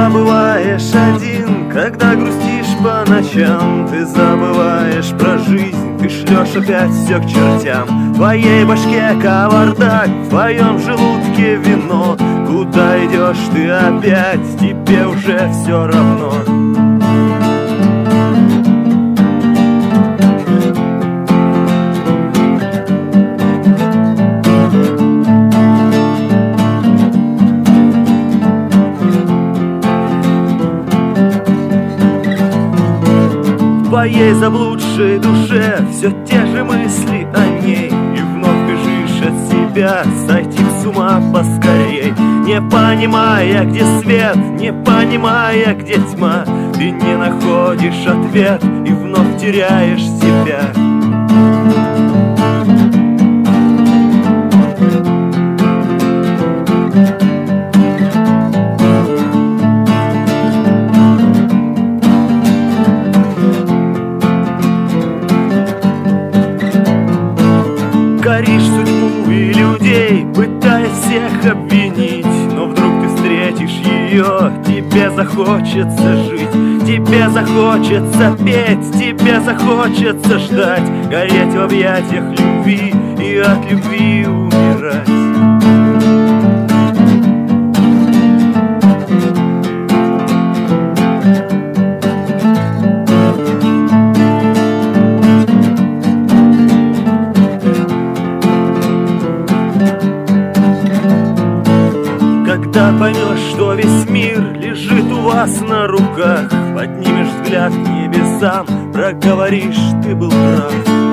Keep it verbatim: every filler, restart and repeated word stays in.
бываешь один, когда грустишь по ночам. Ты забываешь про жизнь, ты шлешь опять все к чертям. В твоей башке кавардак, в твоем желудке вино. Куда идешь ты опять, тебе уже все равно. В твоей заблудшей душе все те же мысли о ней. И вновь бежишь от себя, сойти с ума поскорей. Не понимая, где свет, не понимая, где тьма. Ты не находишь ответ и вновь теряешь себя. Коришь судьбу и людей, пытаясь всех обвинить. Но вдруг ты встретишь ее, тебе захочется жить. Тебе захочется петь, тебе захочется ждать. Гореть в объятиях любви и от любви умирать. Когда поймешь, что весь мир лежит у вас на руках, поднимешь взгляд к небесам, проговоришь, ты был прав.